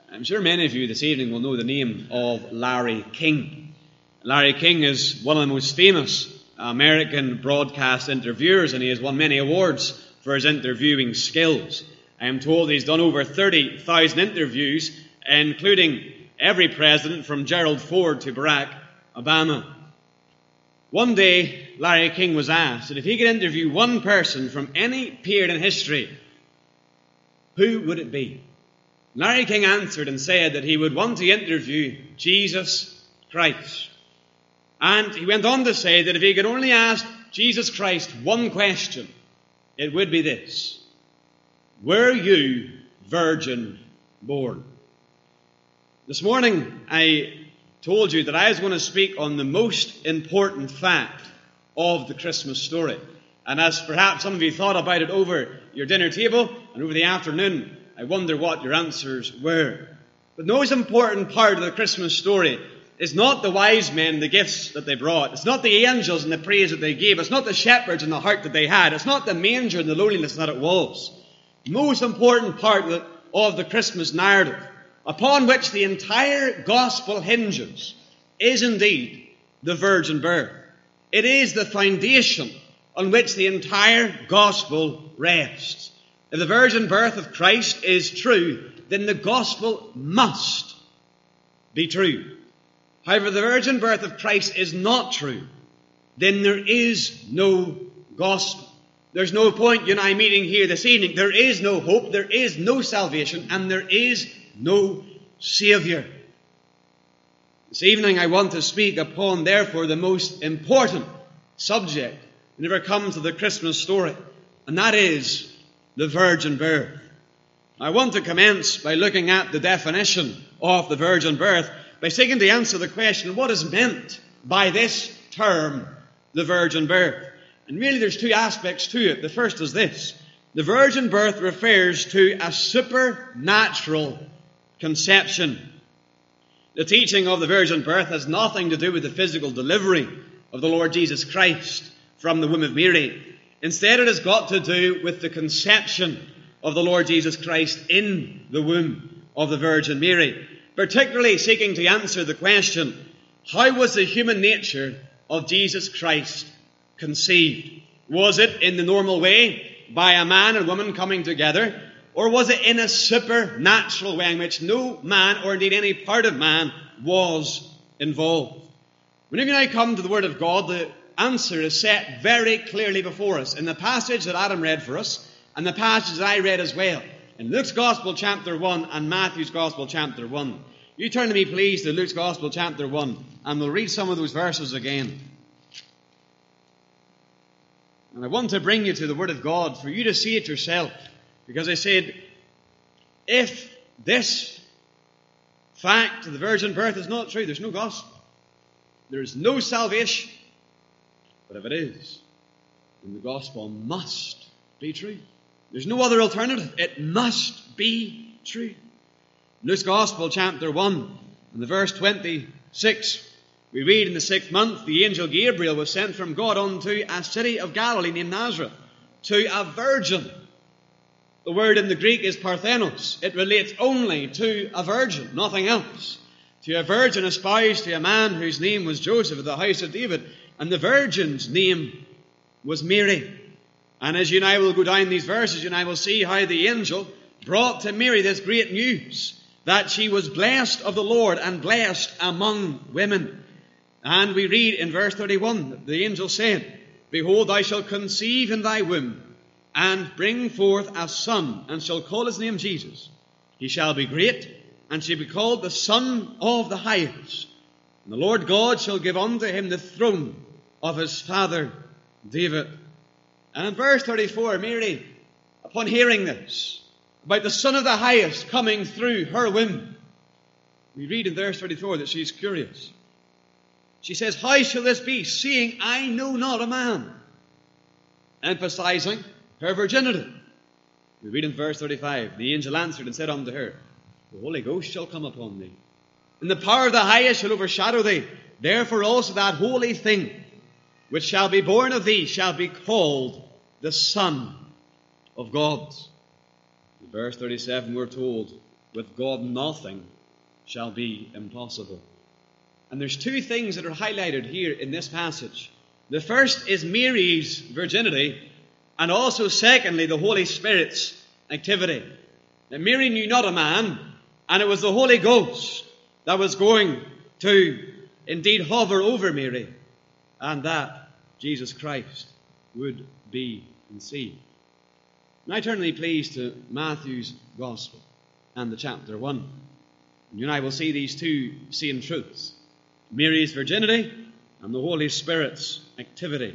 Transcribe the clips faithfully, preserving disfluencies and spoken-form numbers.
I'm sure many of you this evening will know the name of Larry King. Larry King is one of the most famous American broadcast interviewers, and he has won many awards for his interviewing skills. I am told he's done over thirty thousand interviews, including every president from Gerald Ford to Barack Obama. One day, Larry King was asked that if he could interview one person from any period in history, who would it be? Larry King answered and said that he would want to interview Jesus Christ. And he went on to say that if he could only ask Jesus Christ one question, it would be this: were you virgin born? This morning I told you that I was going to speak on the most important fact of the Christmas story. And as perhaps some of you thought about it over your dinner table and over the afternoon, I wonder what your answers were. But the most important part of the Christmas story is not the wise men, the gifts that they brought. It's not the angels and the praise that they gave. It's not the shepherds and the heart that they had. It's not the manger and the loneliness that it was. The most important part of the Christmas narrative, upon which the entire gospel hinges, is indeed the virgin birth. It is the foundation on which the entire gospel rests. If the virgin birth of Christ is true, then the gospel must be true. However, if the virgin birth of Christ is not true, then there is no gospel. There's no point you and I meeting here this evening. There is no hope, there is no salvation, and there is no Saviour. This evening I want to speak upon, therefore, the most important subject whenever it comes to the Christmas story, and that is the virgin birth. I want to commence by looking at the definition of the virgin birth, by seeking to answer the question, what is meant by this term, the virgin birth? And really there's two aspects to it. The first is this: the virgin birth refers to a supernatural conception. The teaching of the virgin birth has nothing to do with the physical delivery of the Lord Jesus Christ from the womb of Mary. Instead, it has got to do with the conception of the Lord Jesus Christ in the womb of the Virgin Mary, particularly seeking to answer the question, how was the human nature of Jesus Christ conceived? Was it in the normal way, by a man and woman coming together, or was it in a supernatural way in which no man, or indeed any part of man, was involved? Whenever I come to the Word of God, the answer is set very clearly before us in the passage that Adam read for us and the passage that I read as well, in Luke's Gospel chapter one and Matthew's Gospel chapter one. You turn to me please to Luke's Gospel chapter one, and we'll read some of those verses again. And I want to bring you to the Word of God for you to see it yourself, because I said, if this fact of the virgin birth is not true, there's no gospel. There's no salvation. But if it is, then the gospel must be true. There's no other alternative. It must be true. Luke's Gospel, chapter one, and the verse twenty-six, we read, in the sixth month, the angel Gabriel was sent from God unto a city of Galilee named Nazareth, to a virgin. The word in the Greek is parthenos. It relates only to a virgin, nothing else. To a virgin espoused to a man whose name was Joseph of the house of David, and the virgin's name was Mary. And as you and I will go down these verses, you and I will see how the angel brought to Mary this great news, that she was blessed of the Lord and blessed among women. And we read in verse thirty-one, that the angel said, behold, thou shalt conceive in thy womb, and bring forth a son, and shall call his name Jesus. He shall be great, and shall be called the Son of the Highest. And the Lord God shall give unto him the throne of his father David. And in verse thirty-four, Mary, upon hearing this, about the Son of the Highest coming through her womb, we read in verse thirty-four that she's curious. She says, how shall this be, seeing I know not a man? Emphasizing her virginity. We read in verse thirty-five, the angel answered and said unto her, the Holy Ghost shall come upon thee, and the power of the Highest shall overshadow thee. Therefore also that holy thing which shall be born of thee shall be called the Son of God. In verse thirty-seven we're told with God nothing shall be impossible. And there's two things that are highlighted here in this passage. The first is Mary's virginity, and also, secondly, the Holy Spirit's activity. Now, Mary knew not a man, and it was the Holy Ghost that was going to indeed hover over Mary, and that Jesus Christ would be conceived. Now turn me, please, to Matthew's Gospel and the chapter one. And you and I will see these two same truths: Mary's virginity and the Holy Spirit's activity.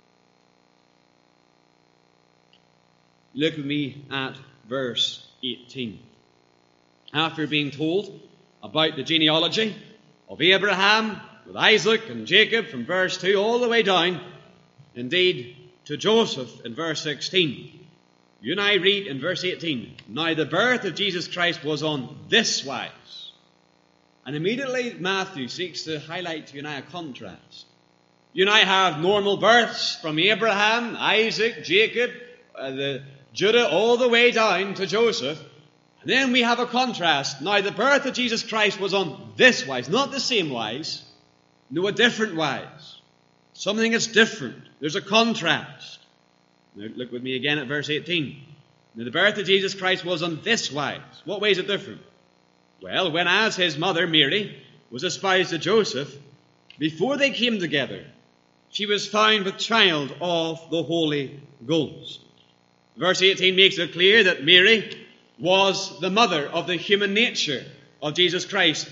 Look with me at verse eighteen. After being told about the genealogy of Abraham with Isaac and Jacob from verse two all the way down, indeed, to Joseph in verse sixteen, you and I read in verse eighteen, "Now the birth of Jesus Christ was on this wise." And immediately Matthew seeks to highlight to you and I a contrast. You and I have normal births from Abraham, Isaac, Jacob, uh, the Judah, all the way down to Joseph. And then we have a contrast. Now the birth of Jesus Christ was on this wise, not the same wise, no, a different wise. Something that's different. There's a contrast. Now look with me again at verse eighteen. Now the birth of Jesus Christ was on this wise. What way is it different? Well, when as his mother Mary was espoused to Joseph, before they came together, she was found with child of the Holy Ghost. Verse eighteen makes it clear that Mary was the mother of the human nature of Jesus Christ.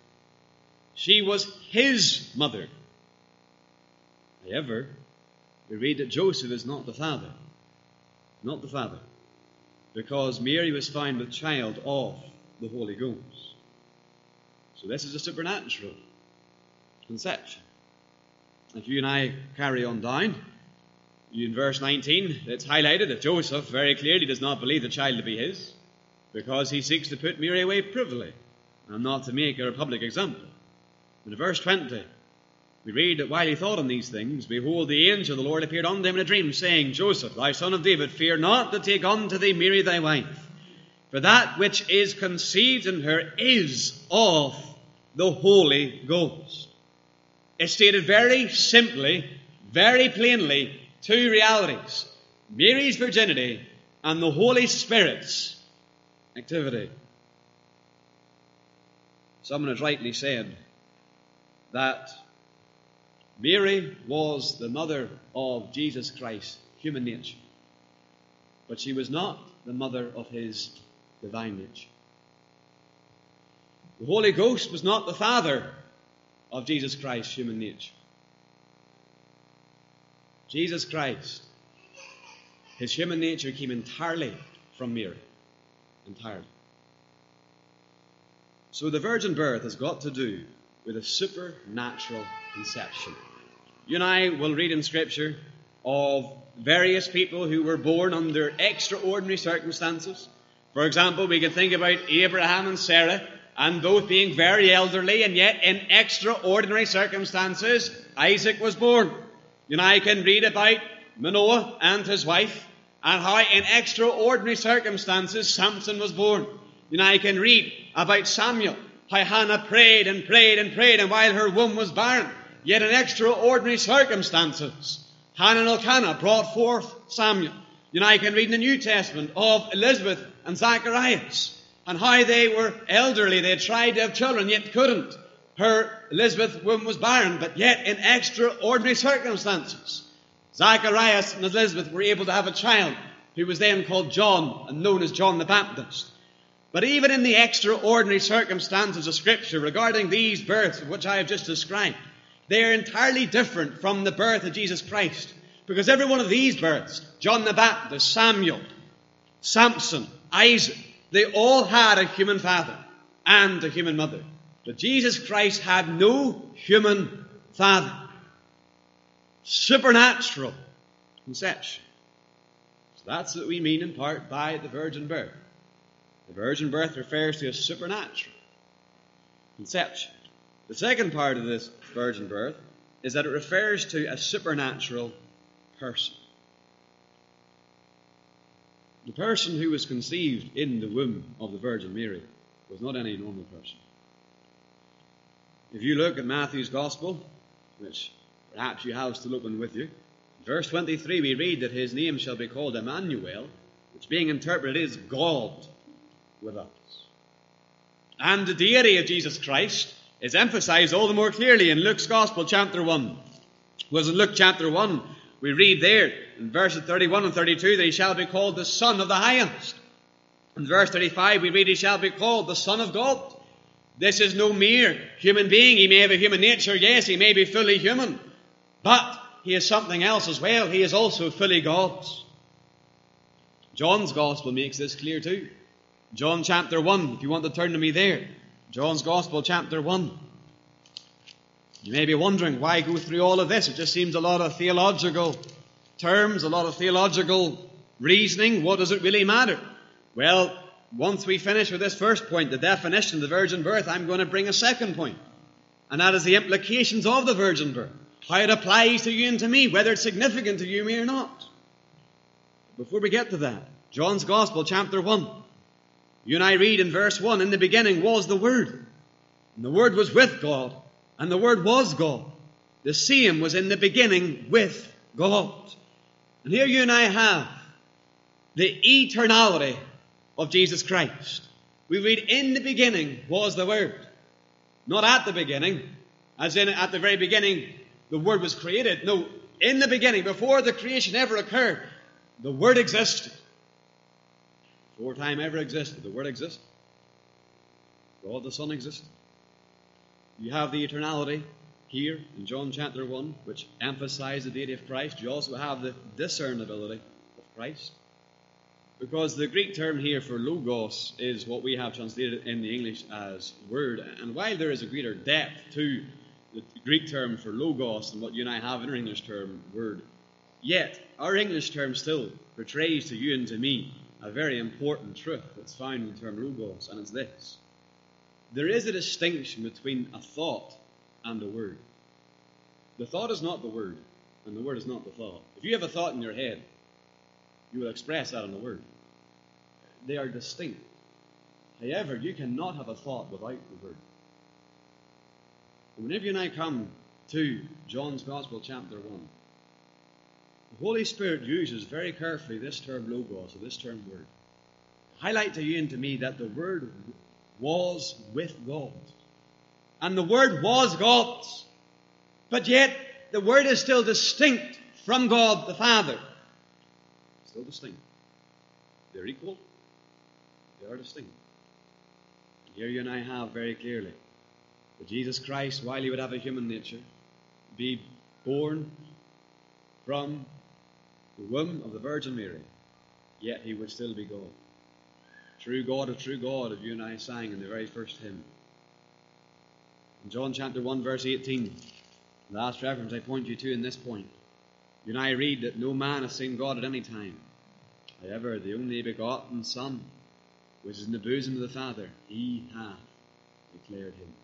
She was his mother. However, we read that Joseph is not the father. Not the father. Because Mary was found with child of the Holy Ghost. So this is a supernatural conception. If you and I carry on down, you in verse nineteen, it's highlighted that Joseph very clearly does not believe the child to be his, because he seeks to put Mary away privily and not to make her a public example. And in verse twenty, we read that while he thought on these things, behold, the angel of the Lord appeared unto him in a dream, saying, Joseph, thou son of David, fear not to take unto thee Mary thy wife, for that which is conceived in her is of the Holy Ghost. It's stated very simply, very plainly, two realities: Mary's virginity and the Holy Spirit's activity. Someone has rightly said that Mary was the mother of Jesus Christ, human nature, but she was not the mother of his divine nature. The Holy Ghost was not the father of Jesus Christ, human nature. Jesus Christ, his human nature came entirely from Mary. Entirely. So the virgin birth has got to do with a supernatural conception. You and I will read in Scripture of various people who were born under extraordinary circumstances. For example, we can think about Abraham and Sarah, and both being very elderly, and yet in extraordinary circumstances, Isaac was born. You and I can read about Manoah and his wife, and how in extraordinary circumstances Samson was born. You and I can read about Samuel, how Hannah prayed and prayed and prayed, and while her womb was barren, yet in extraordinary circumstances, Hannah and Elkanah brought forth Samuel. You and I can read in the New Testament of Elizabeth and Zacharias, and how they were elderly. They had tried to have children, yet couldn't. Her, Elizabeth's womb was barren, but yet in extraordinary circumstances, Zacharias and Elizabeth were able to have a child who was then called John and known as John the Baptist. But even in the extraordinary circumstances of Scripture regarding these births of which I have just described, they are entirely different from the birth of Jesus Christ. Because every one of these births, John the Baptist, Samuel, Samson, Isaac, they all had a human father and a human mother. But Jesus Christ had no human father. Supernatural conception. So that's what we mean in part by the virgin birth. The virgin birth refers to a supernatural conception. The second part of this virgin birth is that it refers to a supernatural person. The person who was conceived in the womb of the Virgin Mary was not any normal person. If you look at Matthew's Gospel, which perhaps you have still open with you, verse twenty-three, we read that his name shall be called Emmanuel, which being interpreted is God with us. And the deity of Jesus Christ is emphasized all the more clearly in Luke's Gospel, chapter one. Whereas in Luke chapter one, we read there in verses thirty-one and thirty-two that he shall be called the Son of the Highest. In verse thirty-five, we read he shall be called the Son of God. This is no mere human being. He may have a human nature, yes, he may be fully human, but he is something else as well. He is also fully God. John's Gospel makes this clear too. John chapter one, if you want to turn to me there. John's Gospel chapter one. You may be wondering, why go through all of this? It just seems a lot of theological terms, a lot of theological reasoning. What does it really matter? Well, once we finish with this first point, the definition of the virgin birth, I'm going to bring a second point. And that is the implications of the virgin birth. How it applies to you and to me, whether it's significant to you or not. Before we get to that, John's Gospel, chapter one. You and I read in verse one, in the beginning was the Word, and the Word was with God, and the Word was God. The same was in the beginning with God. And here you and I have the eternality of Jesus Christ. We read, in the beginning was the Word. Not at the beginning, as in at the very beginning the Word was created. No, in the beginning, before the creation ever occurred, the Word existed. Before time ever existed, the Word existed. God the Son existed. You have the eternality here in John chapter one, which emphasizes the deity of Christ. You also have the discernibility of Christ. Because the Greek term here for logos is what we have translated in the English as word. And while there is a greater depth to the Greek term for logos than what you and I have in our English term word, yet our English term still portrays to you and to me a very important truth that's found in the term logos, and it's this. There is a distinction between a thought and a word. The thought is not the word, and the word is not the thought. If you have a thought in your head, you will express that in a word. They are distinct. However, you cannot have a thought without the word. And whenever you and I come to John's Gospel, chapter one, the Holy Spirit uses very carefully this term logos, or this term word, to highlight to you and to me that the Word was with God. And the Word was God. But yet, the Word is still distinct from God the Father. Still distinct. They're equal. They are distinct. And here you and I have very clearly that Jesus Christ, while he would have a human nature, be born from the womb of the Virgin Mary, yet he would still be God. True God of true God, as you and I sang in the very first hymn. In John chapter one, verse eighteen, the last reference I point you to in this point, you and I read that no man has seen God at any time. However, the only begotten Son, which is in the bosom of the Father, he hath declared him.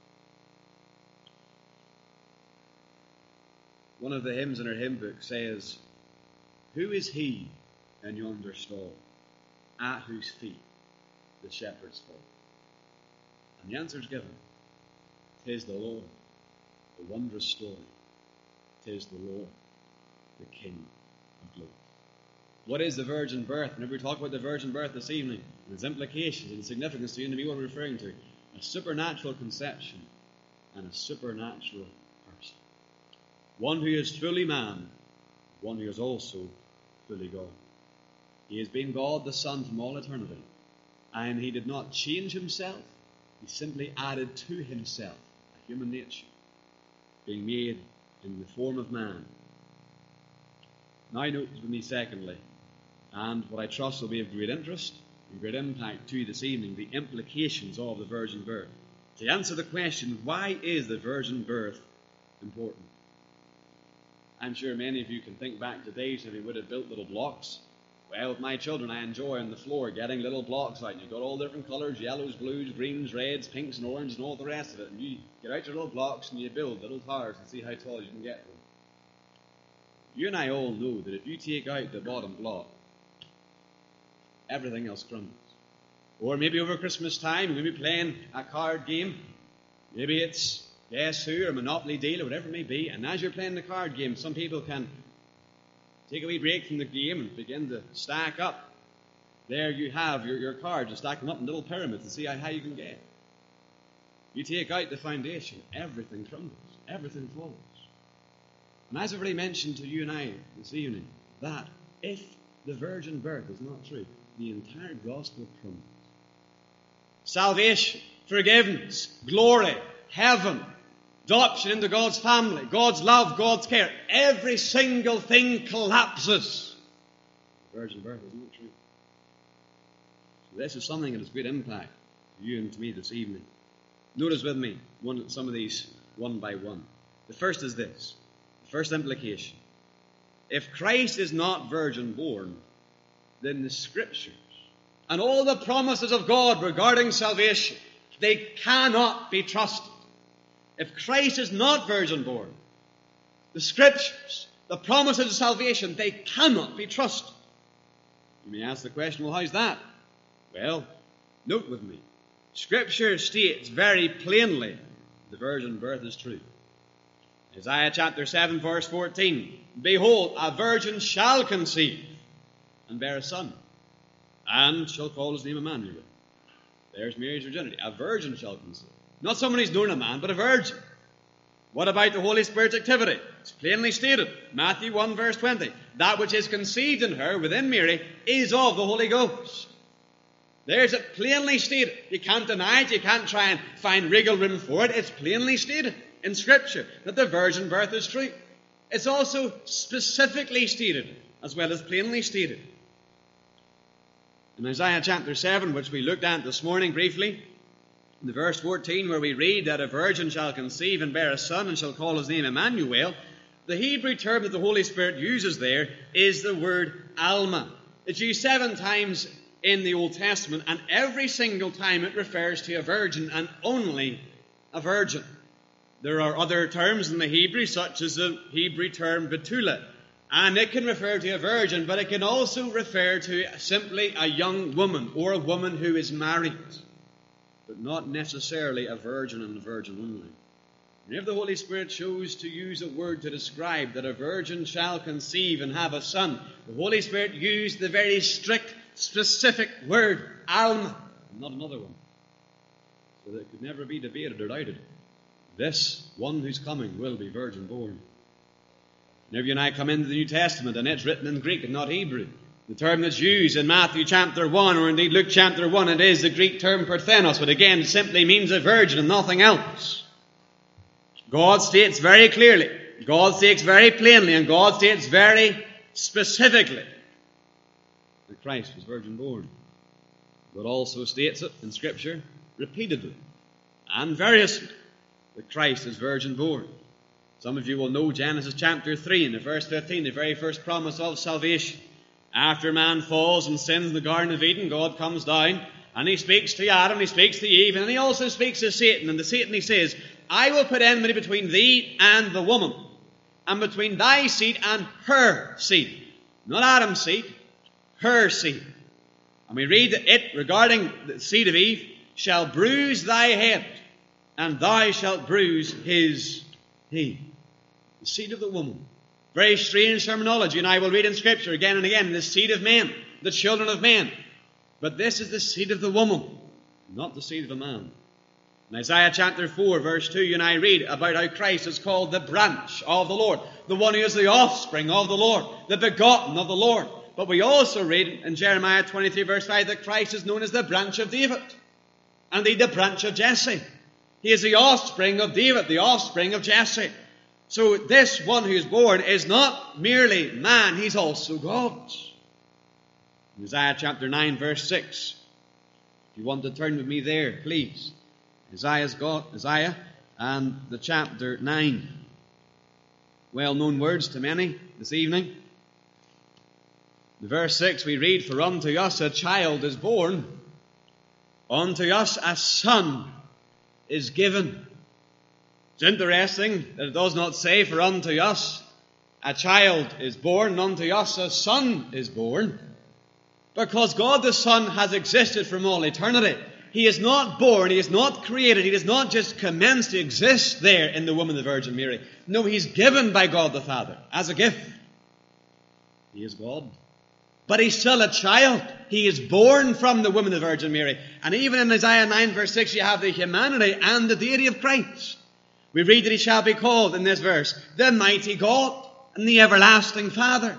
One of the hymns in our hymn book says, who is he in yonder stall, at whose feet the shepherds fall? And the answer is given. 'Tis the Lord, the wondrous story. 'Tis the Lord, the King of glory. What is the virgin birth? Whenever we talk about the virgin birth this evening, and its implications and significance to you and to me, what we're referring to, a supernatural conception and a supernatural person. One who is fully man, one who is also fully God. He has been God the Son from all eternity, and he did not change himself. He simply added to himself a human nature, being made in the form of man. Now note with me secondly, and what I trust will be of great interest and great impact to you this evening, the implications of the virgin birth. To answer the question, why is the virgin birth important? I'm sure many of you can think back to days when we would have built little blocks. Well, with my children, I enjoy on the floor getting little blocks out. And you've got all different colours, yellows, blues, greens, reds, pinks and oranges and all the rest of it. And you get out your little blocks and you build little towers and see how tall you can get them. You and I all know that if you take out the bottom block, everything else crumbles. Or maybe over Christmas time, we'll be playing a card game. Maybe it's Guess Who or Monopoly Deal or whatever it may be. And as you're playing the card game, some people can take a wee break from the game and begin to stack up. There you have your, your cards. You stack them up in little pyramids to see how high you can get. You take out the foundation, everything crumbles. Everything falls. And as I've already mentioned to you and I this evening, that if the virgin birth is not true, the entire gospel crumbles. Salvation, forgiveness, glory, heaven, adoption into God's family, God's love, God's care, every single thing collapses. The virgin birth is not true. So this is something that has great impact to you and to me this evening. Notice with me one, some of these one by one. The first is this. The first implication. If Christ is not virgin born, then the Scriptures and all the promises of God regarding salvation, they cannot be trusted. If Christ is not virgin born, the Scriptures, the promises of salvation, they cannot be trusted. You may ask the question, well, how's that? Well, note with me. Scripture states very plainly the virgin birth is true. Isaiah chapter seven, verse fourteen. Behold, a virgin shall conceive and bear a son, and shall call his name Emmanuel. There's Mary's virginity. A virgin shall conceive. Not someone who's known a man, but a virgin. What about the Holy Spirit's activity? It's plainly stated. Matthew one, verse twenty. That which is conceived in her within Mary is of the Holy Ghost. There's it plainly stated. You can't deny it. You can't try and find wriggle room for it. It's plainly stated in Scripture that the virgin birth is true. It's also specifically stated as well as plainly stated. In Isaiah chapter seven, which we looked at this morning briefly, in the verse fourteen, where we read that a virgin shall conceive and bear a son and shall call his name Emmanuel, the Hebrew term that the Holy Spirit uses there is the word Alma. It's used seven times in the Old Testament, and every single time it refers to a virgin and only a virgin. There are other terms in the Hebrew, such as the Hebrew term Betula, and it can refer to a virgin, but it can also refer to simply a young woman or a woman who is married, but not necessarily a virgin and a virgin only. And if the Holy Spirit chose to use a word to describe that a virgin shall conceive and have a son, the Holy Spirit used the very strict, specific word, Alma, not another one, so that it could never be debated or doubted. This one who's coming will be virgin born. Whenever you and I come into the New Testament, and it's written in Greek and not Hebrew, the term that's used in Matthew chapter one, or indeed Luke chapter one, it is the Greek term parthenos, but again it simply means a virgin and nothing else. God states very clearly, God states very plainly, and God states very specifically that Christ was virgin born. God also states it in Scripture repeatedly and variously that Christ is virgin born. Some of you will know Genesis chapter three and the verse fifteen, the very first promise of salvation. After man falls and sins in the Garden of Eden, God comes down and he speaks to Adam, he speaks to Eve, and he also speaks to Satan. And to Satan he says, I will put enmity between thee and the woman, and between thy seed and her seed. Not Adam's seed, her seed. And we read that it, regarding the seed of Eve, shall bruise thy head, and thou shalt bruise his heel. The seed of the woman. Very strange terminology, and I will read in Scripture again and again, the seed of men, the children of men. But this is the seed of the woman, not the seed of a man. In Isaiah chapter four, verse two, you and I read about how Christ is called the branch of the Lord, the one who is the offspring of the Lord, the begotten of the Lord. But we also read in Jeremiah twenty-three, verse five, that Christ is known as the branch of David, and indeed the branch of Jesse. He is the offspring of David, the offspring of Jesse. So this one who is born is not merely man, he's also God. In Isaiah chapter nine, verse six. If you want to turn with me there, please. Isaiah's God, Isaiah and the chapter nine. Well-known words to many this evening. In verse six we read, for unto us a child is born, unto us a son is given. It's interesting that it does not say, for unto us a child is born, and unto us a son is born. Because God the Son has existed from all eternity. He is not born, He is not created, He does not just commence to exist there in the womb of the Virgin Mary. No, He's given by God the Father as a gift. He is God. But He's still a child. He is born from the womb of the Virgin Mary. And even in Isaiah nine verse six you have the humanity and the deity of Christ. We read that He shall be called in this verse, the mighty God and the everlasting Father.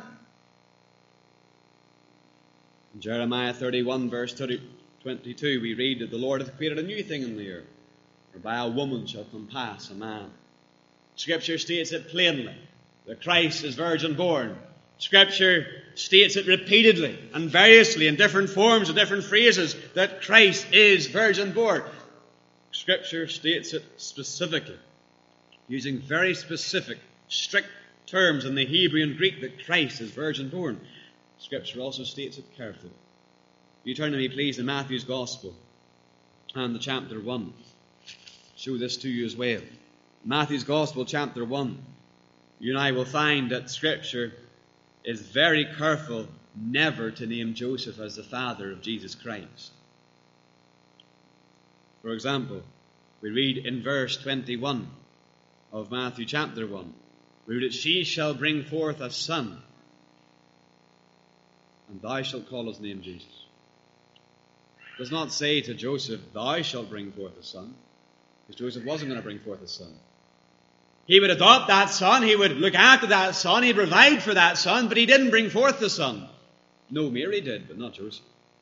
In Jeremiah thirty-one verse twenty-two we read that the Lord hath created a new thing in the earth, whereby a woman shall compass a man. Scripture states it plainly that Christ is virgin born. Scripture states it repeatedly and variously in different forms and different phrases that Christ is virgin born. Scripture states it specifically, using very specific, strict terms in the Hebrew and Greek, that Christ is virgin born. Scripture also states it carefully. You turn to me, please, in Matthew's Gospel and the chapter one. Show this to you as well. Matthew's Gospel, chapter one. You and I will find that Scripture is very careful never to name Joseph as the father of Jesus Christ. For example, we read in verse twenty-one of Matthew chapter one, we read that she shall bring forth a son, and thou shalt call his name Jesus. It does not say to Joseph, thou shalt bring forth a son, because Joseph wasn't going to bring forth a son. He would adopt that son, he would look after that son, he'd provide for that son, but he didn't bring forth the son. No, Mary did, but not Joseph.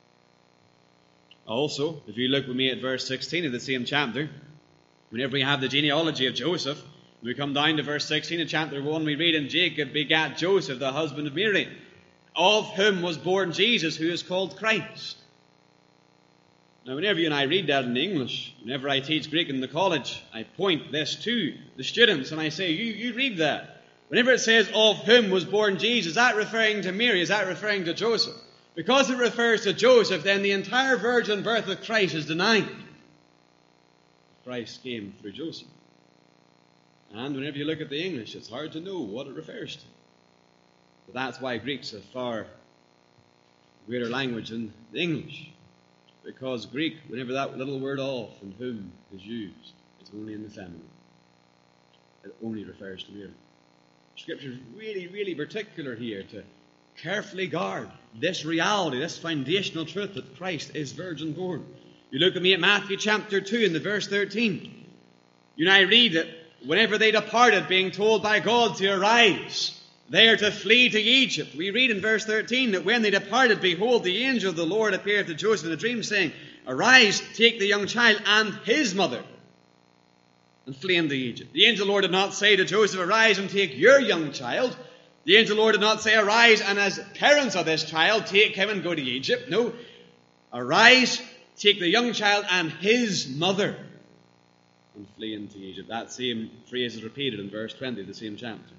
Also, if you look with me at verse sixteen of the same chapter, whenever we have the genealogy of Joseph, we come down to verse sixteen of chapter one, we read, and Jacob begat Joseph, the husband of Mary, of whom was born Jesus, who is called Christ. Now, whenever you and I read that in English, whenever I teach Greek in the college, I point this to the students and I say, you, you read that. Whenever it says, of whom was born Jesus, is that referring to Mary? Is that referring to Joseph? Because it refers to Joseph, then the entire virgin birth of Christ is denied. Christ came through Joseph. And whenever you look at the English, it's hard to know what it refers to. But that's why Greek's a far greater language than the English. Because Greek, whenever that little word of and whom is used, it's only in the feminine. It only refers to Mary. Scripture is really, really particular here to carefully guard this reality, this foundational truth that Christ is virgin born. You look at me at Matthew chapter two in the verse thirteen. You and I read that whenever they departed, being told by God to arise, they are to flee to Egypt. We read in verse thirteen that when they departed, behold, the angel of the Lord appeared to Joseph in a dream, saying, arise, take the young child and his mother, and flee into Egypt. The angel of the Lord did not say to Joseph, arise and take your young child. The angel of the Lord did not say, arise and as parents of this child, take him and go to Egypt. No, arise, take the young child and his mother, and flee into Egypt. That same phrase is repeated in verse twenty of the same chapter.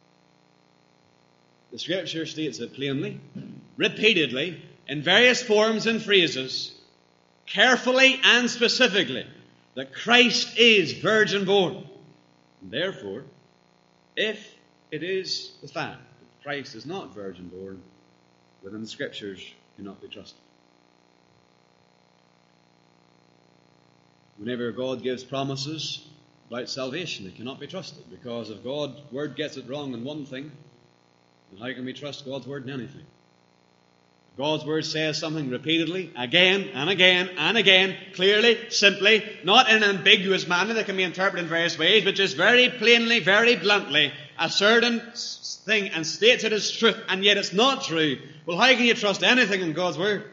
The Scripture states it plainly, repeatedly, in various forms and phrases, carefully and specifically, that Christ is virgin born. And therefore, if it is the fact that Christ is not virgin born, within the Scriptures cannot be trusted. Whenever God gives promises about salvation, it cannot be trusted, because if God's word gets it wrong in one thing, then how can we trust God's word in anything? God's word says something repeatedly, again and again and again, clearly, simply, not in an ambiguous manner that can be interpreted in various ways, but just very plainly, very bluntly, a certain thing, and states it as truth, and yet it's not true. Well, how can you trust anything in God's word?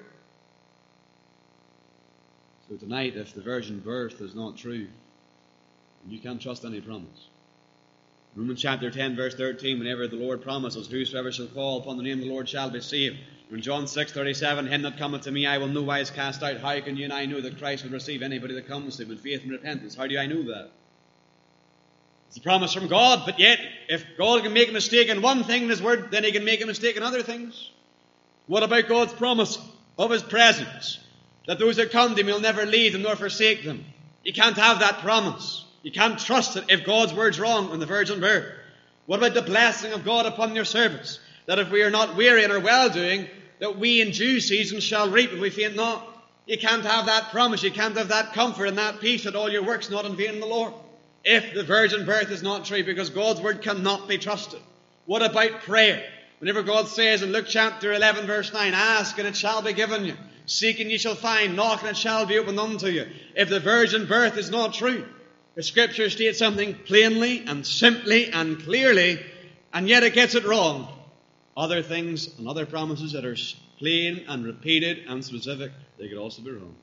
So tonight, if the virgin birth is not true, you can't trust any promise. Romans chapter ten, verse thirteen, whenever the Lord promises, whosoever shall call upon the name of the Lord shall be saved. When John six thirty-seven, him that cometh to me I will no wise cast out. How can you and I know that Christ will receive anybody that comes to him in faith and repentance? How do I know that? It's a promise from God, but yet, if God can make a mistake in one thing in his word, then he can make a mistake in other things. What about God's promise of his presence? That those that come to him will never leave them nor forsake them. You can't have that promise. You can't trust it if God's word's wrong on the virgin birth. What about the blessing of God upon your service? That if we are not weary in our well-doing, that we in due season shall reap if we faint not. You can't have that promise. You can't have that comfort and that peace that all your work's not in vain in the Lord. If the virgin birth is not true, because God's word cannot be trusted. What about prayer? Whenever God says in Luke chapter eleven verse nine, ask and it shall be given you. Seek and ye shall find. Knock and it shall be opened unto you. If the virgin birth is not true, the Scripture states something plainly and simply and clearly, and yet it gets it wrong. Other things and other promises that are plain and repeated and specific, they could also be wrong.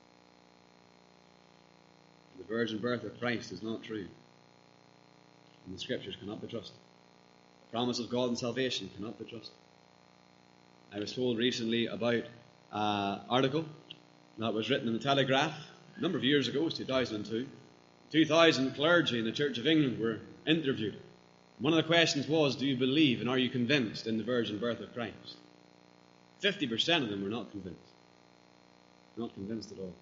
The virgin birth of Christ is not true, and the Scriptures cannot be trusted. The promise of God and salvation cannot be trusted. I was told recently about an article that was written in the Telegraph a number of years ago. It was two thousand two. two thousand clergy in the Church of England were interviewed. One of the questions was, do you believe and are you convinced in the virgin birth of Christ? fifty percent of them were not convinced. Not convinced at all.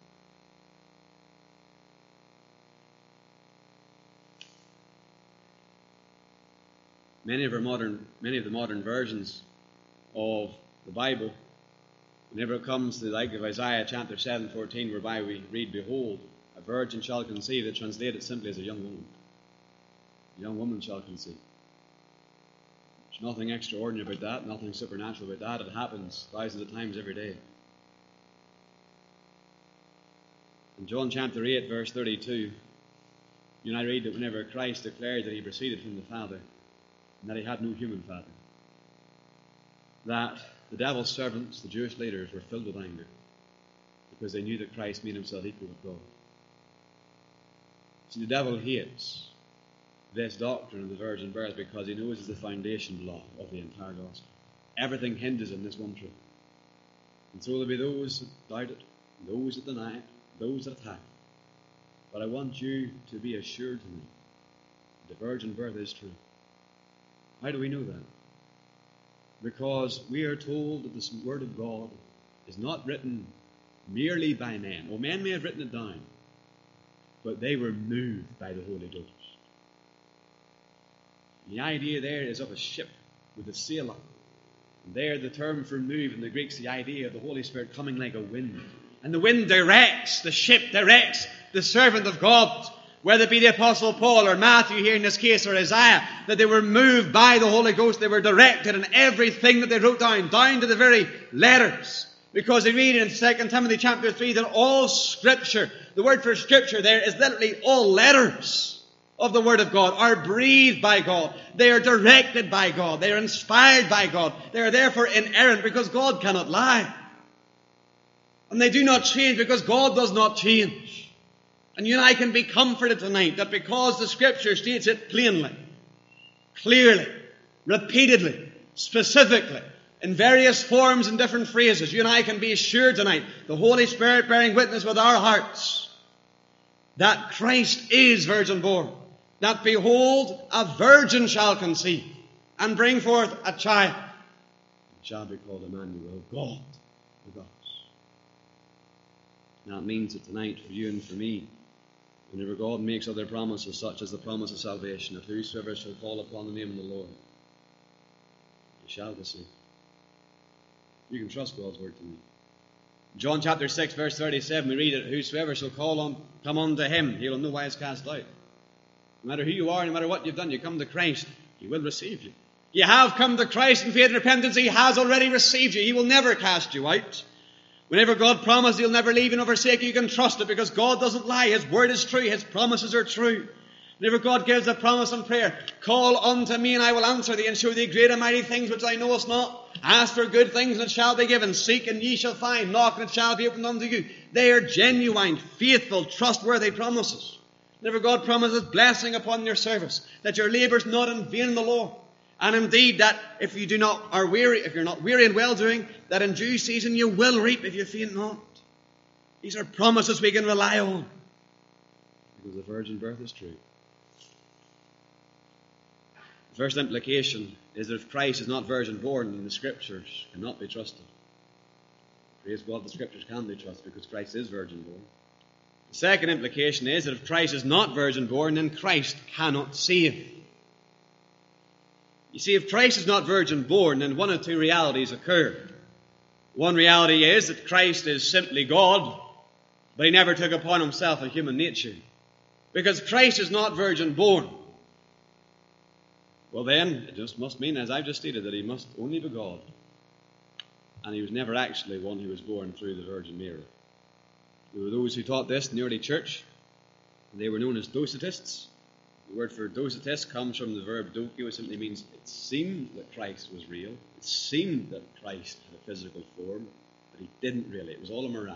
Many of our modern, many of the modern versions of the Bible, whenever it comes to the like of Isaiah chapter seven fourteen, whereby we read, behold, a virgin shall conceive, they translate it simply as a young woman. A young woman shall conceive. There's nothing extraordinary about that, nothing supernatural about that. It happens thousands of times every day. In John chapter eight, verse thirty-two, you and I read that whenever Christ declared that he proceeded from the Father, and that he had no human father, that the devil's servants, the Jewish leaders, were filled with anger because they knew that Christ made himself equal with God. See, the devil hates this doctrine of the virgin birth because he knows it's the foundation block of the entire gospel. Everything hinges on this one truth. And so there'll be those that doubt it, those that deny it, those that attack it. But I want you to be assured tonight that the virgin birth is true. How do we know that? Because we are told that this Word of God is not written merely by men. Well, men may have written it down, but they were moved by the Holy Ghost. The idea there is of a ship with a sail on. And there the term for move in the Greek is the idea of the Holy Spirit coming like a wind. And the wind directs, the ship directs the servant of God, whether it be the Apostle Paul or Matthew here in this case or Isaiah, that they were moved by the Holy Ghost. They were directed in everything that they wrote down, down to the very letters. Because they read in Second Timothy chapter three that all Scripture, the word for Scripture there is literally all letters of the Word of God, are breathed by God. They are directed by God. They are inspired by God. They are therefore inerrant because God cannot lie. And they do not change because God does not change. And you and I can be comforted tonight that because the Scripture states it plainly, clearly, repeatedly, specifically, in various forms and different phrases, you and I can be assured tonight, the Holy Spirit bearing witness with our hearts, that Christ is virgin born. That behold, a virgin shall conceive and bring forth a child. It shall be called Emmanuel, God with us. That means that tonight, for you and for me, whenever God makes other promises, such as the promise of salvation, that whosoever shall call upon the name of the Lord, he shall receive. You can trust God's word tonight. John chapter six, verse thirty-seven, we read it, whosoever shall call on, come unto him, he will in no wise cast out. No matter who you are, no matter what you've done, you come to Christ, he will receive you. You have come to Christ in faith and repentance, he has already received you. He will never cast you out. Whenever God promised he'll never leave you nor forsake you, you can trust it because God doesn't lie. His word is true. His promises are true. Whenever God gives a promise in prayer, call unto me and I will answer thee and show thee great and mighty things which thou knowest not. Ask for good things and it shall be given. Seek and ye shall find. Knock and it shall be opened unto you. They are genuine, faithful, trustworthy promises. Whenever God promises blessing upon your service, that your labour is not in vain in the Lord. And indeed that if you do not are weary, if you're not weary in well doing, that in due season you will reap if you faint not. These are promises we can rely on. Because the virgin birth is true. The first implication is that if Christ is not virgin born, then the Scriptures cannot be trusted. Praise God, the Scriptures can be trusted because Christ is virgin born. The second implication is that if Christ is not virgin born, then Christ cannot save. You see, if Christ is not virgin born, then one of two realities occur. One reality is that Christ is simply God, but he never took upon himself a human nature. Because Christ is not virgin born. Well then, it just must mean, as I've just stated, that he must only be God. And he was never actually one who was born through the Virgin Mary. There were those who taught this in the early church. They were known as Docetists. The word for Docetist comes from the verb docio. It simply means it seemed that Christ was real. It seemed that Christ had a physical form, but he didn't really. It was all a mirage.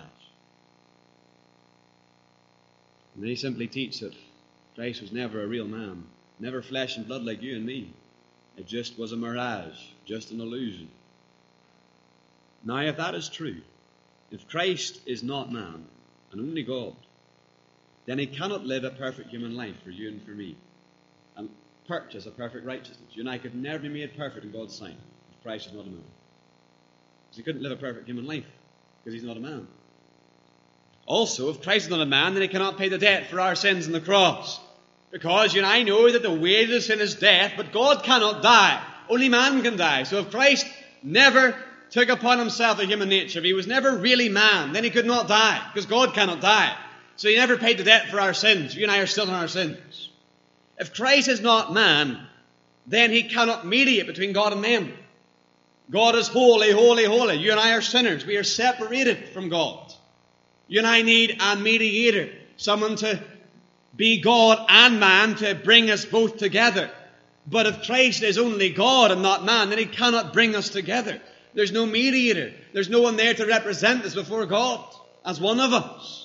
And they simply teach that Christ was never a real man, never flesh and blood like you and me. It just was a mirage, just an illusion. Now, if that is true, if Christ is not man and only God, then he cannot live a perfect human life for you and for me and purchase a perfect righteousness. You and I could never be made perfect in God's sight if Christ is not a man. Because he couldn't live a perfect human life because he's not a man. Also, if Christ is not a man, then he cannot pay the debt for our sins on the cross. Because you and I know that the wages of sin is death, but God cannot die. Only man can die. So if Christ never took upon himself a human nature, if he was never really man, then he could not die, because God cannot die. So he never paid the debt for our sins. You and I are still in our sins. If Christ is not man, then he cannot mediate between God and men. God is holy, holy, holy. You and I are sinners. We are separated from God. You and I need a mediator, someone to be God and man to bring us both together. But if Christ is only God and not man, then he cannot bring us together. There's no mediator. There's no one there to represent us before God as one of us.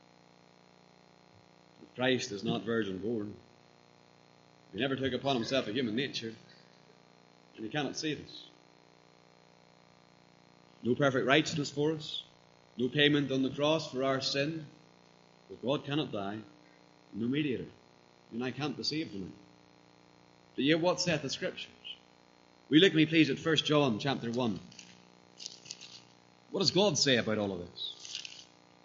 If Christ is not virgin born, he never took upon himself a human nature, and he cannot save us. No perfect righteousness for us. No payment on the cross for our sin. But God cannot die. No mediator. And I can't be saved tonight. But yet what saith the Scriptures? We look, me please, at First John chapter one. What does God say about all of this?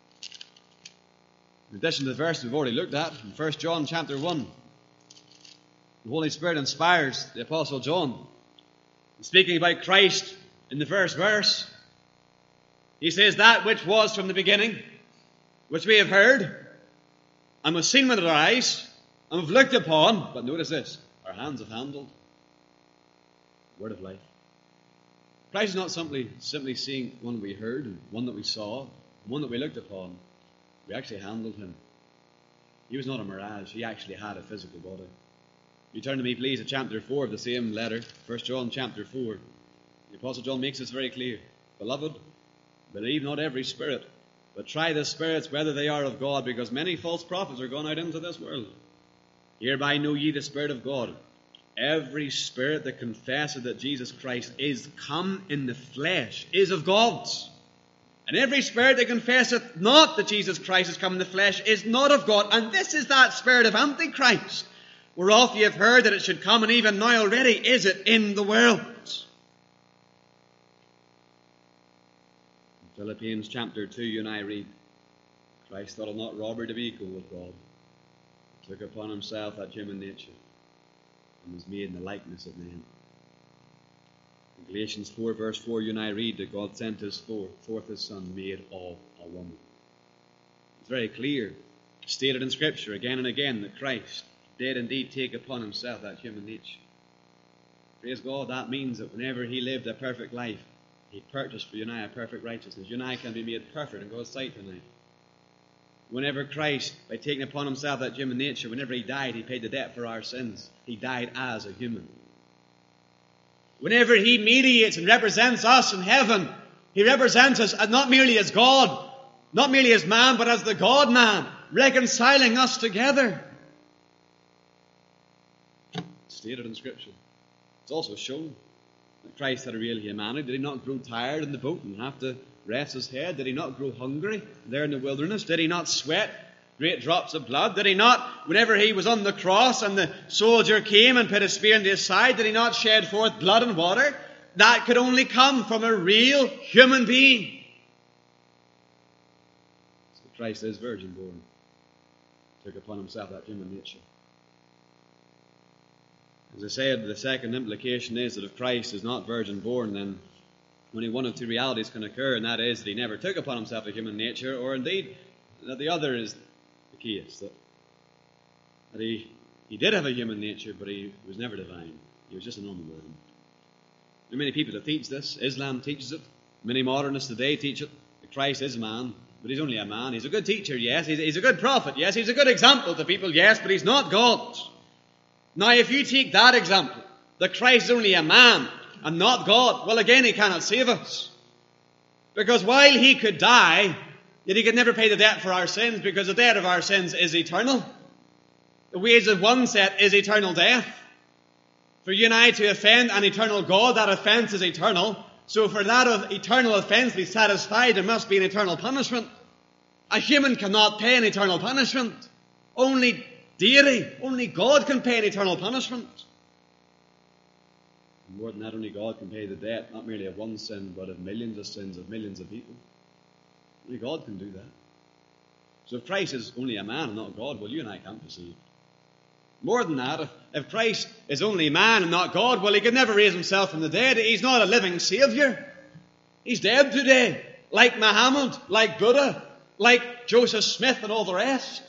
In addition to the verse we've already looked at, in First John chapter one, the Holy Spirit inspires the Apostle John. Speaking about Christ in the first verse, he says, that which was from the beginning, which we have heard, and was seen with our eyes, and have looked upon, but notice this, our hands have handled, the word of life. Christ is not simply, simply seeing one we heard, and one that we saw, one that we looked upon. We actually handled him. He was not a mirage. He actually had a physical body. You turn to me, please, to chapter four of the same letter, First John chapter four. The Apostle John makes this very clear. Beloved, believe not every spirit, but try the spirits whether they are of God, because many false prophets are gone out into this world. Hereby know ye the Spirit of God. Every spirit that confesseth that Jesus Christ is come in the flesh is of God. And every spirit that confesseth not that Jesus Christ is come in the flesh is not of God. And this is that spirit of Antichrist, whereof ye have heard that it should come, and even now already is it in the world. In Philippians chapter two, you and I read, Christ thought it not robbery to be equal with God. He took upon himself that human nature, and was made in the likeness of men. In Galatians four verse four, you and I read that God sent his forth, forth his Son, made of a woman. It's very clear, stated in Scripture again and again, that Christ did indeed take upon himself that human nature. Praise God, that means that whenever he lived a perfect life, he purchased for you and I a perfect righteousness. You and I can be made perfect in God's sight tonight. Whenever Christ, by taking upon himself that human nature, whenever he died, he paid the debt for our sins. He died as a human. Whenever he mediates and represents us in heaven, he represents us not merely as God, not merely as man, but as the God-man, reconciling us together. It's stated in Scripture. It's also shown that Christ had a real humanity. Did he not grow tired in the boat and have to rest his head? Did he not grow hungry there in the wilderness? Did he not sweat great drops of blood? Did he not, whenever he was on the cross and the soldier came and put a spear into his side, did he not shed forth blood and water? That could only come from a real human being. So Christ is virgin born. Took upon himself that human nature. As I said, the second implication is that if Christ is not virgin born, then only one of two realities can occur, and that is that he never took upon himself a human nature, or indeed that the other is the case, that, that he, he did have a human nature, but he was never divine. He was just a normal man. There are many people that teach this. Islam teaches it. Many modernists today teach it. That Christ is man, but he's only a man. He's a good teacher, yes. He's, he's a good prophet, yes. He's a good example to people, yes, but he's not God. Now, if you take that example, that Christ is only a man and not God, well, again, he cannot save us. Because while he could die, yet he could never pay the debt for our sins, because the debt of our sins is eternal. The wage of one set is eternal death. For you and I to offend an eternal God, that offence is eternal. So for that of eternal offence to be satisfied, there must be an eternal punishment. A human cannot pay an eternal punishment. Only deity, only God can pay an eternal punishment. More than that, only God can pay the debt, not merely of one sin, but of millions of sins of millions of people. Only God can do that. So if Christ is only a man and not God, well, you and I can't be saved. More than that, if, if Christ is only man and not God, well, he could never raise himself from the dead. He's not a living Saviour. He's dead today, like Muhammad, like Buddha, like Joseph Smith and all the rest.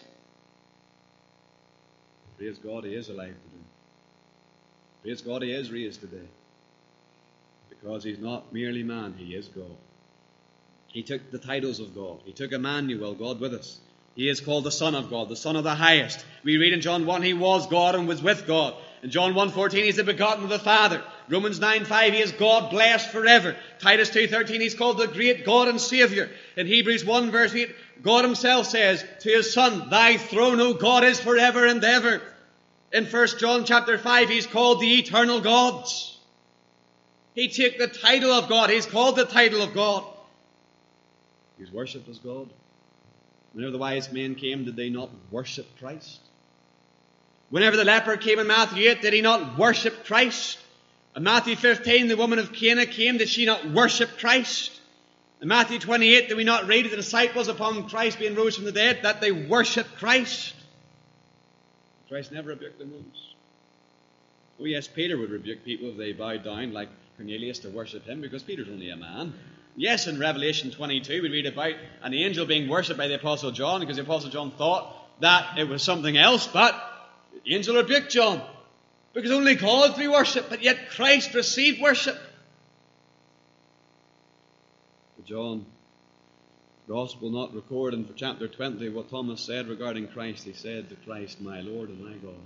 Praise God, he is alive today. Praise God, he is raised today. Because he's not merely man, he is God. He took the titles of God. He took Emmanuel, God with us. He is called the Son of God, the Son of the Highest. We read in John one, he was God and was with God. In John one fourteen, he's the begotten of the Father. Romans nine five, he is God blessed forever. Titus two thirteen, he's called the great God and Saviour. In Hebrews one verse eight, God himself says to his Son, thy throne, O God, is forever and ever. In First John chapter five, he's called the eternal God. He took the title of God. He's called the title of God. He's worshipped as God. Whenever the wise men came, did they not worship Christ? Whenever the leper came in Matthew eight, did he not worship Christ? In Matthew fifteen, the woman of Cana came, did she not worship Christ? In Matthew twenty-eight, did we not read of the disciples upon Christ being rose from the dead, that they worshipped Christ? Christ never rebuked them once. Oh yes, Peter would rebuke people if they bowed down like Cornelius to worship him, because Peter's only a man. Yes, in Revelation twenty-two we read about an angel being worshipped by the Apostle John, because the Apostle John thought that it was something else, but the angel rebuked John, because only God be worshipped, but yet Christ received worship. But John Gospel not record in chapter twenty what Thomas said regarding Christ. He said to Christ, my Lord and my God.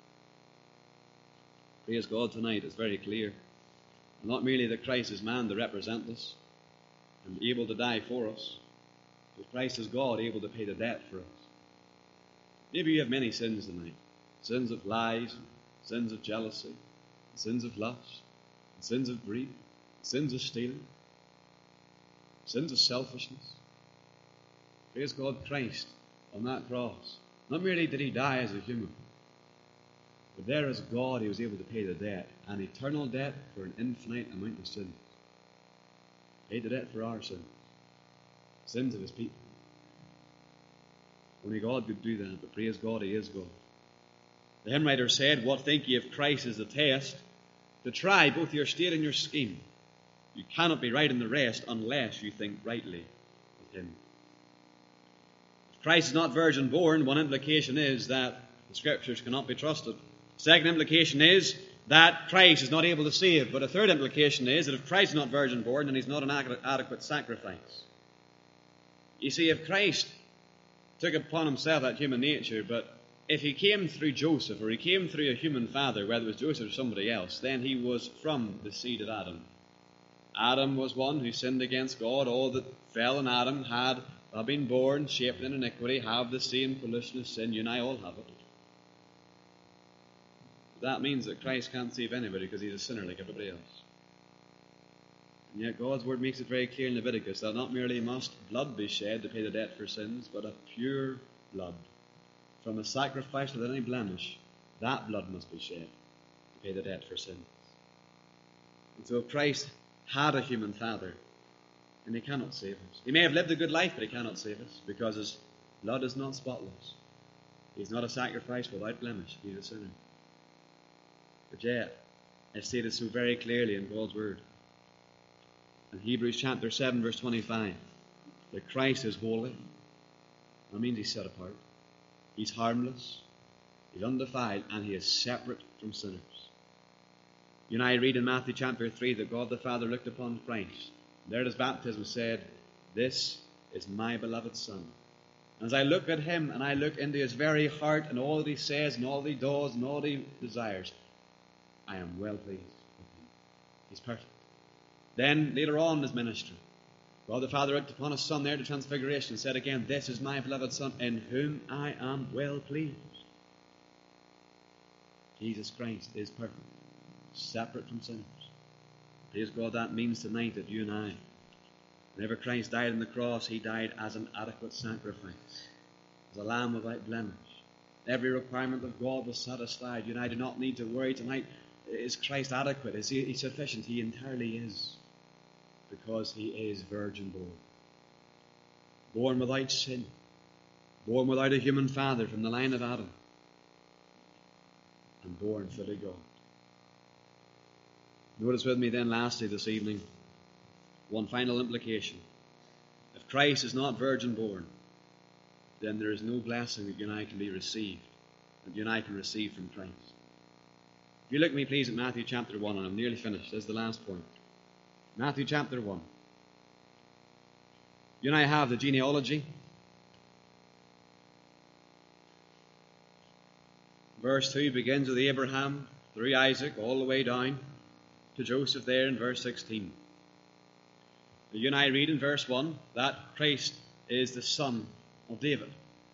Praise God, tonight it's very clear. Not merely that Christ is man to represent us and able to die for us, but Christ is God able to pay the debt for us. Maybe you have many sins tonight. Sins of lies, sins of jealousy, sins of lust, sins of greed, sins of stealing, sins of selfishness. Praise God, Christ on that cross. Not merely did he die as a human, but there as God he was able to pay the debt, an eternal debt for an infinite amount of sins. Paid the debt for our sins, sins of his people. Only God could do that, but praise God, he is God. The hymn writer said, what think ye of Christ is the test to try both your state and your scheme. You cannot be right in the rest unless you think rightly of him. Christ is not virgin born, one implication is that the Scriptures cannot be trusted. Second implication is that Christ is not able to save. But a third implication is that if Christ is not virgin born, then he's not an adequate sacrifice. You see, if Christ took upon himself that human nature, but if he came through Joseph, or he came through a human father, whether it was Joseph or somebody else, then he was from the seed of Adam. Adam was one who sinned against God. All that fell in Adam had have been born, shaped in iniquity, have the same pollution of sin. You and I all have it. That means that Christ can't save anybody because he's a sinner like everybody else. And yet God's word makes it very clear in Leviticus that not merely must blood be shed to pay the debt for sins, but a pure blood from a sacrifice without any blemish. That blood must be shed to pay the debt for sins. And so if Christ had a human father, and he cannot save us. He may have lived a good life, but he cannot save us, because his blood is not spotless. He's not a sacrifice without blemish. He's a sinner. But yet, it's stated so very clearly in God's word. in Hebrews chapter seven, verse twenty-five, that Christ is holy. That means he's set apart. He's harmless. He's undefiled, and he is separate from sinners. You and I read in Matthew chapter three that God the Father looked upon Christ. There at his baptism said, "This is my beloved Son." And as I look at him and I look into his very heart and all that he says and all that he does and all that he desires, I am well pleased with him. He's perfect. Then later on in his ministry, God the Father looked upon his Son there at the Transfiguration and said again, "This is my beloved Son in whom I am well pleased." Jesus Christ is perfect, separate from sinners. Praise God, that means tonight that you and I, whenever Christ died on the cross, he died as an adequate sacrifice, as a lamb without blemish. Every requirement of God was satisfied. You and I do not need to worry tonight, is Christ adequate? Is he sufficient? He entirely is, because he is virgin born. Born without sin, born without a human father from the line of Adam, and born fully God. Notice with me then lastly this evening, one final implication. If Christ is not virgin born, then there is no blessing that you and I can be received, that you and I can receive from Christ. If you look at me please at Matthew chapter one, and I'm nearly finished, this is the last point. Matthew chapter one. You and I have the genealogy. Verse two begins with Abraham, through Isaac, all the way down to Joseph there in verse sixteen. You and I read in verse one that Christ is the son of David.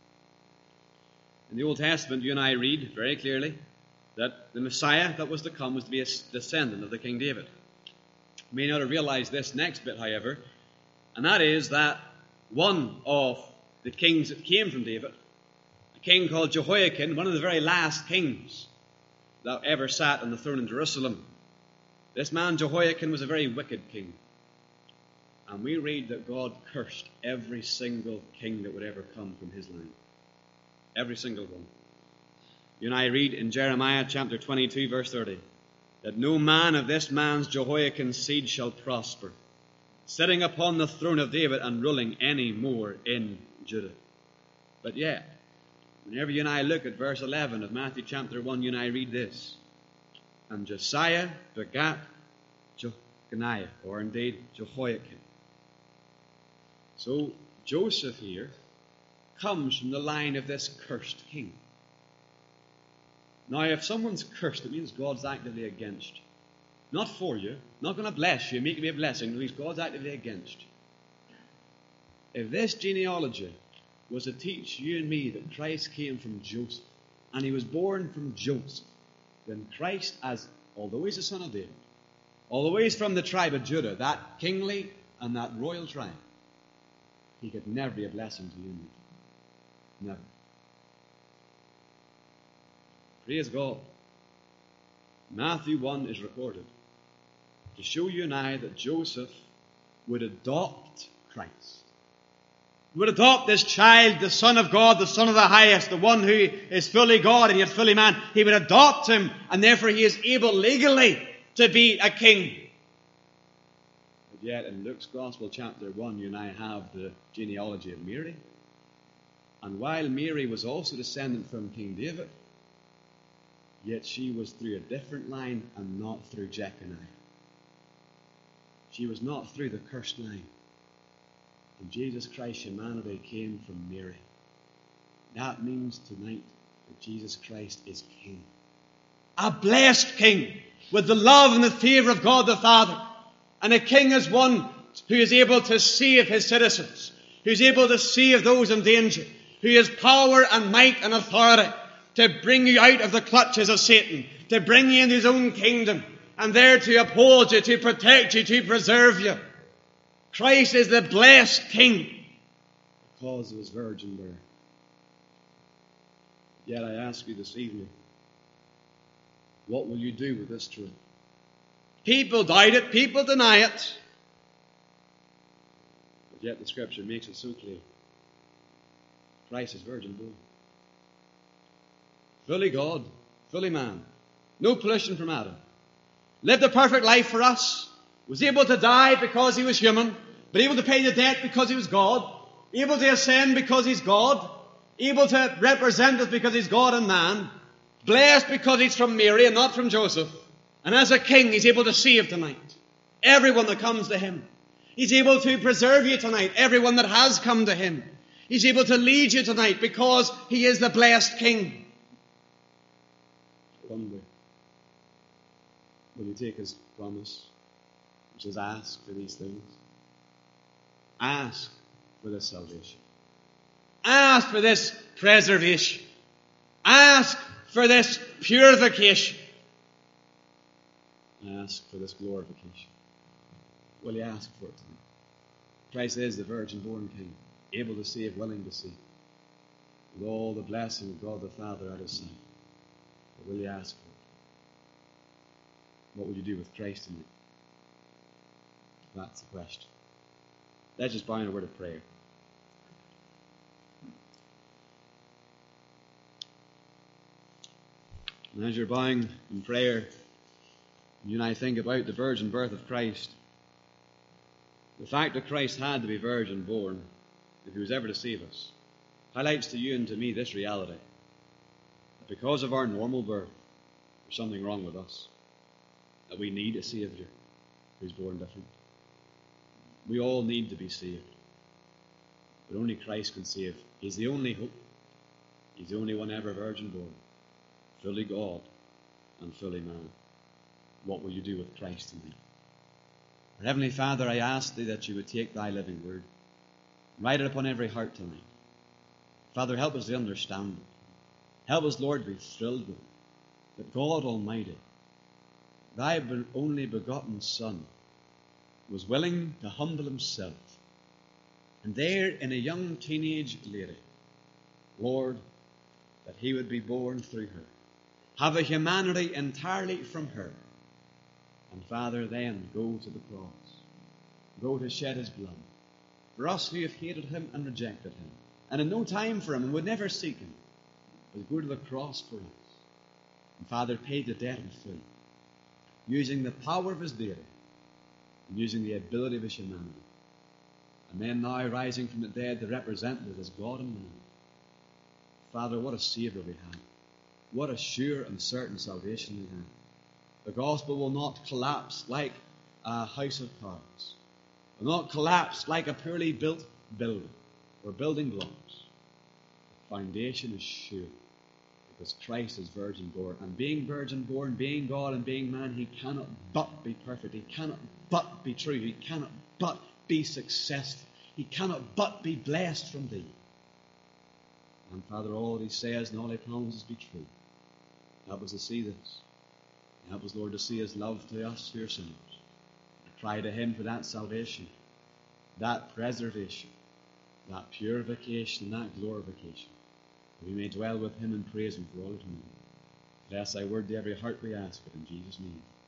In the Old Testament, you and I read very clearly that the Messiah that was to come was to be a descendant of the King David. You may not have realized this next bit, however, and that is that one of the kings that came from David, a king called Jehoiakim, one of the very last kings that ever sat on the throne in Jerusalem. This man Jehoiakim was a very wicked king. And we read that God cursed every single king that would ever come from his line. Every single one. You and I read in Jeremiah chapter twenty-two, verse thirty, that no man of this man's Jehoiakim's seed shall prosper, sitting upon the throne of David and ruling any more in Judah. But yet, whenever you and I look at verse eleven of Matthew chapter one, you and I read this. And Josiah begat Jeconiah, or indeed Jehoiakim. So Joseph here comes from the line of this cursed king. Now, if someone's cursed, it means God's actively against you. Not for you, not going to bless you, make you be a blessing, it means God's actively against you. If this genealogy was to teach you and me that Christ came from Joseph, and he was born from Joseph, then Christ, as although he's the son of David, although he's from the tribe of Judah, that kingly and that royal tribe, he could never be a blessing to you and me. Never. Praise God. Matthew one is recorded to show you and I that Joseph would adopt Christ. He would adopt this child, the Son of God, the Son of the Highest, the one who is fully God and yet fully man. He would adopt him, and therefore he is able legally to be a king. But yet in Luke's Gospel chapter one, you and I have the genealogy of Mary. And while Mary was also descendant from King David, yet she was through a different line and not through Jeconiah. She was not through the cursed line. And Jesus Christ's humanity came from Mary. That means tonight that Jesus Christ is King. A blessed King with the love and the favour of God the Father. And a King is one who is able to save his citizens, who is able to save those in danger, who has power and might and authority to bring you out of the clutches of Satan, to bring you into his own kingdom, and there to uphold you, to protect you, to preserve you. Christ is the blessed King because of his virgin birth. Yet I ask you this evening, what will you do with this truth? People doubt it, people deny it, but yet the Scripture makes it so clear. Christ is virgin born. Fully God, fully man. No pollution from Adam. Lived a perfect life for us. Was able to die because he was human, but able to pay the debt because he was God, able to ascend because he's God, able to represent us because he's God and man, blessed because he's from Mary and not from Joseph. And as a king, he's able to save tonight everyone that comes to him. He's able to preserve you tonight, everyone that has come to him. He's able to lead you tonight because he is the blessed king. I wonder, will you take his promise, which is ask for these things? Ask for this salvation. Ask for this preservation. Ask for this purification. Ask for this glorification. Will you ask for it tonight? Christ is the virgin-born King, able to save, willing to save, with all the blessing of God the Father at his side. But will you ask for it? What will you do with Christ tonight? That's the question. Let's just bow in a word of prayer. And as you're bowing in prayer, you and I think about the virgin birth of Christ. The fact that Christ had to be virgin born, if he was ever to save us, highlights to you and to me this reality. That because of our normal birth, there's something wrong with us. That we need a Saviour who's born different. We all need to be saved. But only Christ can save. He's the only hope. He's the only one ever virgin born. Fully God and fully man. What will you do with Christ tonight? Our Heavenly Father, I ask thee that you would take thy living word, write it upon every heart tonight. Father, help us to understand it. Help us, Lord, to be thrilled with it. That God Almighty, thy only begotten Son, was willing to humble himself. And there in a young teenage lady, Lord, that he would be born through her, have a humanity entirely from her, and Father, then go to the cross, go to shed his blood, for us who have hated him and rejected him, and had no time for him and would never seek him, but go to the cross for us, and Father, pay the debt in full, using the power of his deity, and using the ability of his humanity, and then now rising from the dead to represent us as God and man. Father, what a Saviour we have. What a sure and certain salvation we have. The gospel will not collapse like a house of cards. It will not collapse like a poorly built building or building blocks. The foundation is sure because Christ is virgin born. And being virgin born, being God and being man, he cannot but be perfect. He cannot but be true. He cannot but be successful. He cannot but be blessed from thee. And Father, all that he says and all he promises be true. Help us to see this. Help us, Lord, to see his love to us who are sinners. I cry to him for that salvation, that preservation, that purification, that glorification. We may dwell with him and praise him for all eternity. Bless thy word to every heart we ask it in Jesus' name.